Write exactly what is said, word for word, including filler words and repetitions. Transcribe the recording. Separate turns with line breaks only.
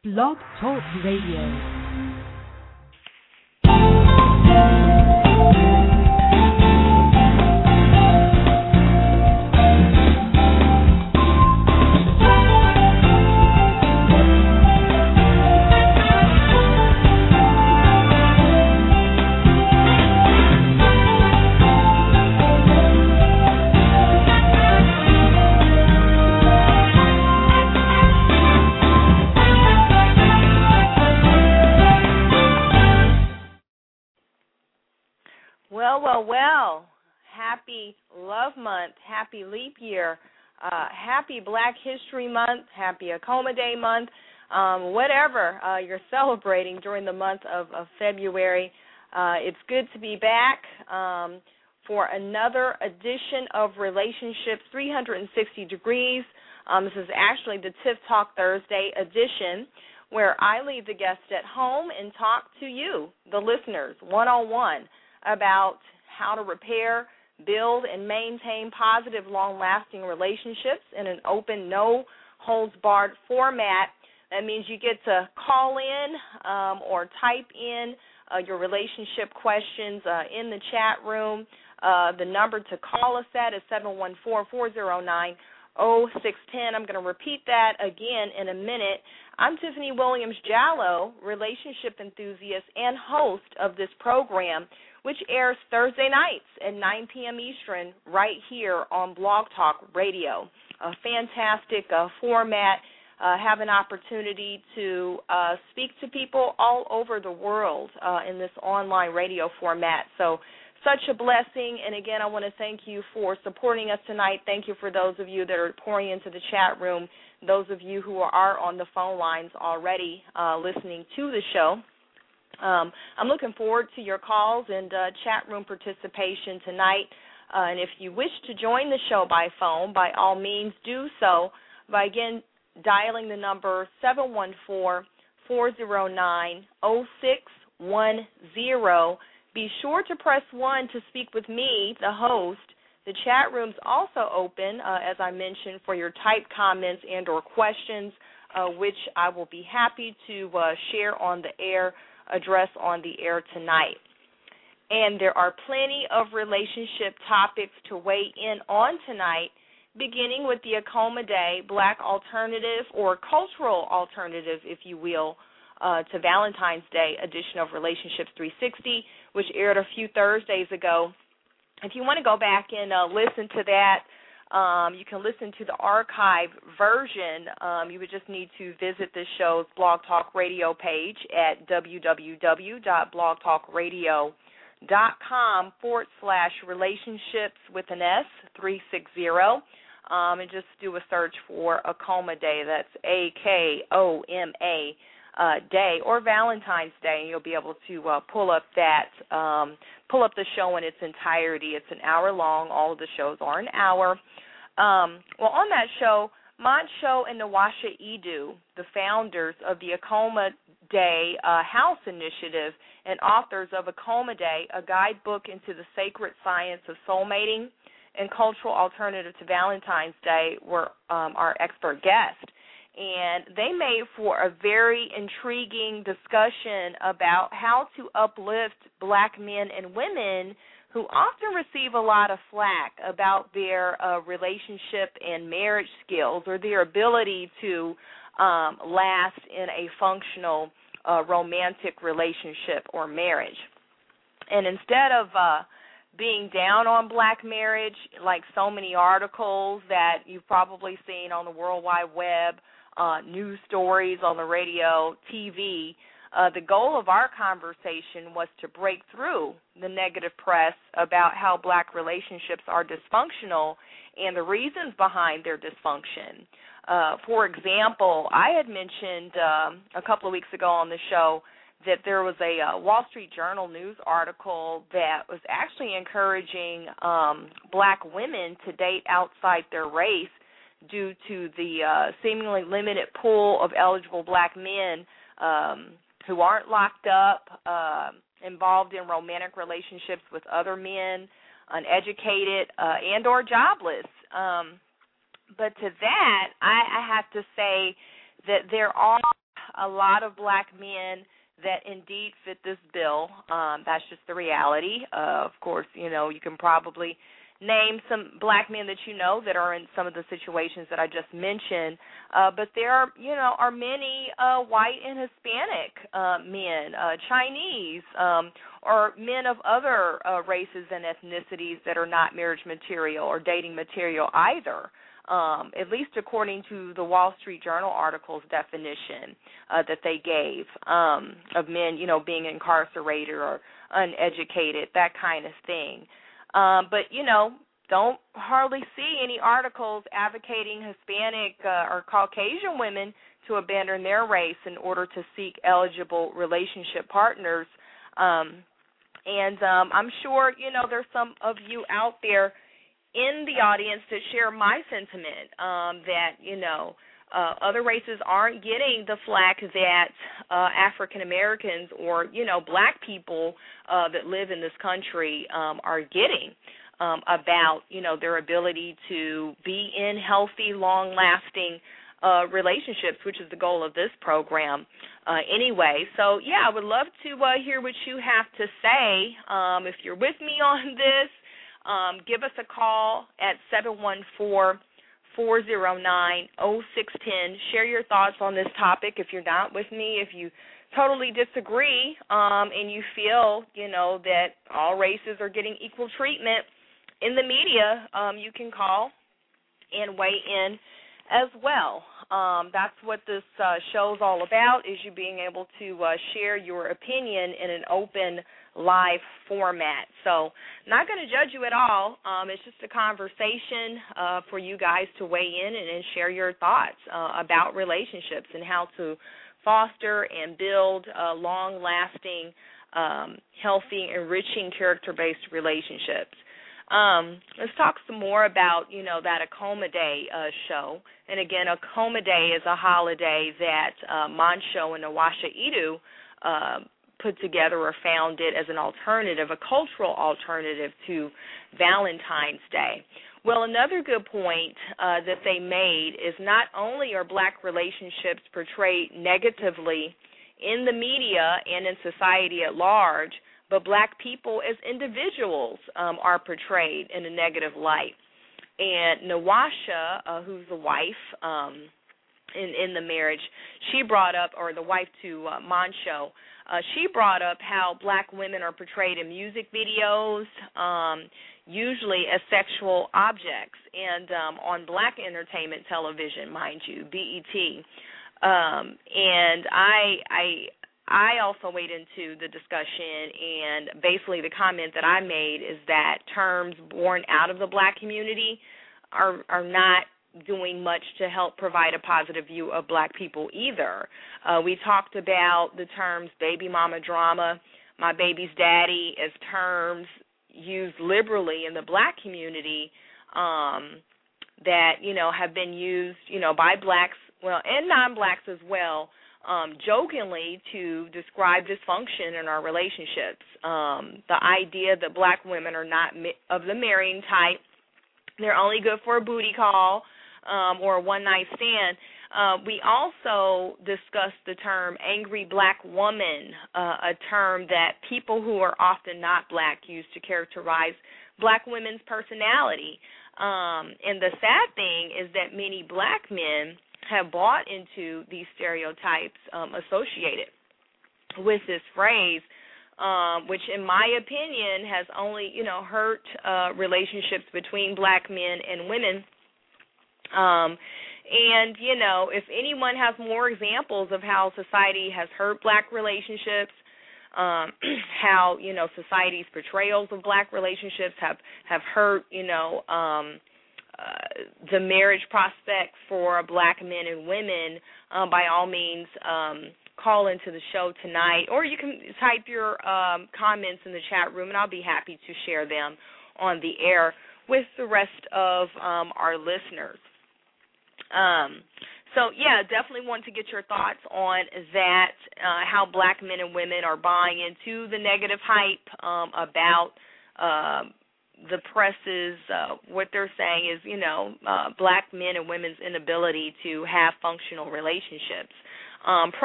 Blog Talk Radio.
Well, well, well, happy Love Month, happy Leap Year, uh, happy Black History Month, happy Acoma Day Month, um, whatever uh, you're celebrating during the month of, of February. Uh, it's good to be back um, for another edition of Relationships three hundred sixty degrees. Um, this is actually the Tiff Talk Thursday edition, where I leave the guest at home and talk to you, the listeners, one-on-one, about how to repair, build, and maintain positive, long-lasting relationships in an open, no-holds-barred format. That means you get to call in um, or type in uh, your relationship questions uh, in the chat room. Uh, the number to call us at is seven one four, four zero nine, zero six one zero. I'm going to repeat that again in a minute. I'm Tiffany Williams-Jallow, relationship enthusiast and host of this program, which airs Thursday nights at nine p.m. Eastern right here on Blog Talk Radio. A fantastic uh, format. Uh, have an opportunity to uh, speak to people all over the world uh, in this online radio format. So such a blessing. And, again, I want to thank you for supporting us tonight. Thank you for those of you that are pouring into the chat room, those of you who are on the phone lines already uh, listening to the show. Um, I'm looking forward to your calls and uh, chat room participation tonight. Uh, and if you wish to join the show by phone, by all means do so by, again, dialing the number seven one four, four zero nine, zero six one zero. Be sure to press one to speak with me, the host. The chat room's also open, uh, as I mentioned, for your typed comments and or questions, uh, which I will be happy to uh, share on the air, address on the air tonight. And there are plenty of relationship topics to weigh in on tonight, beginning with the Acoma Day Black Alternative or Cultural Alternative, if you will, uh, to Valentine's Day edition of Relationships three sixty, which aired a few Thursdays ago. If you want to go back and uh, listen to that, Um, you can listen to the archive version. Um, you would just need to visit this show's Blog Talk Radio page at www.blogtalkradio.com forward slash relationships with an S, three sixty, um, and just do a search for Acoma Day. That's A K O M A uh, Day, or Valentine's Day, and you'll be able to uh, pull up that, um, pull up the show in its entirety. It's an hour long. All of the shows are an hour. Um, well, on that show, Moncho and Nawasha Edu, the founders of the Acoma Day uh, House Initiative and authors of Acoma Day, a guidebook into the sacred science of soulmating and cultural alternative to Valentine's Day, were um, our expert guest. And they made for a very intriguing discussion about how to uplift black men and women who often receive a lot of flack about their uh, relationship and marriage skills or their ability to um, last in a functional uh, romantic relationship or marriage. And instead of uh, being down on black marriage, like so many articles that you've probably seen on the World Wide Web, uh, news stories on the radio, T V, Uh, the goal of our conversation was to break through the negative press about how black relationships are dysfunctional and the reasons behind their dysfunction. Uh, for example, I had mentioned um, a couple of weeks ago on the show that there was a uh, Wall Street Journal news article that was actually encouraging um, black women to date outside their race due to the uh, seemingly limited pool of eligible black men um, who aren't locked up, uh, involved in romantic relationships with other men, uneducated, uh, and or jobless. Um, but to that, I, I have to say that there are a lot of black men that indeed fit this bill. Um, that's just the reality. Uh, of course, you know, you can probably name some black men that you know that are in some of the situations that I just mentioned, uh, but there are, you know, are many uh, white and Hispanic uh, men, uh, Chinese, um, or men of other uh, races and ethnicities that are not marriage material or dating material either, um, at least according to the Wall Street Journal article's definition uh, that they gave um, of men, you know, being incarcerated or uneducated, that kind of thing. Um, but, you know, don't hardly see any articles advocating Hispanic uh, or Caucasian women to abandon their race in order to seek eligible relationship partners. Um, and um, I'm sure, you know, there's some of you out there in the audience that share my sentiment um, that, you know, uh, other races aren't getting the flack that uh, African Americans or, you know, black people uh, that live in this country um, are getting um, about, you know, their ability to be in healthy, long-lasting uh, relationships, which is the goal of this program uh, anyway. So, yeah, I would love to uh, hear what you have to say. Um, if you're with me on this, um, give us a call at seven one four, four oh nine, oh six one oh. Share your thoughts on this topic if you're not with me. If you totally disagree um, and you feel, you know, that all races are getting equal treatment in the media, um, you can call and weigh in as well. Um, that's what this uh, show's all about, is you being able to uh, share your opinion in an open, live format. So not going to judge you at all. Um, it's just a conversation uh, for you guys to weigh in and, and share your thoughts uh, about relationships and how to foster and build uh, long-lasting, um, healthy, enriching, character-based relationships. Um, let's talk some more about, you know, that Acoma Day uh, show. And again, Acoma Day is a holiday that uh, Mansho and Nawasha Edu uh, put together or founded as an alternative, a cultural alternative to Valentine's Day. Well, another good point uh, that they made is not only are black relationships portrayed negatively in the media and in society at large, but black people as individuals um, are portrayed in a negative light. And Nawasha, uh, who's the wife um, in, in the marriage, she brought up, or the wife to uh, Mansho, uh, she brought up how black women are portrayed in music videos, um, usually as sexual objects, and um, on black entertainment television, mind you, B E T. Um, and I, I, I also weighed into the discussion, and basically the comment that I made is that terms born out of the black community are are not doing much to help provide a positive view of black people either. Uh, we talked about the terms baby mama drama, my baby's daddy, as terms used liberally in the black community um, that, you know, have been used, you know, by blacks, well, and non-blacks as well, Um, jokingly to describe dysfunction in our relationships. Um, the idea that black women are not mi- of the marrying type, they're only good for a booty call um, or a one-night stand. Uh, we also discussed the term angry black woman, uh, a term that people who are often not black use to characterize black women's personality. Um, and the sad thing is that many black men have bought into these stereotypes um, associated with this phrase, um, which in my opinion has only, you know, hurt uh, relationships between black men and women. Um, and, you know, if anyone has more examples of how society has hurt black relationships, um, how, you know, society's portrayals of black relationships have, have hurt, you know, um, Uh, the marriage prospect for black men and women, uh, by all means, um, call into the show tonight, or you can type your um, comments in the chat room, and I'll be happy to share them on the air with the rest of um, our listeners. Um, so, yeah, definitely want to get your thoughts on that, uh, how black men and women are buying into the negative hype um, about uh, the press's, uh, what they're saying is, you know, uh, black men and women's inability to have functional relationships. Um,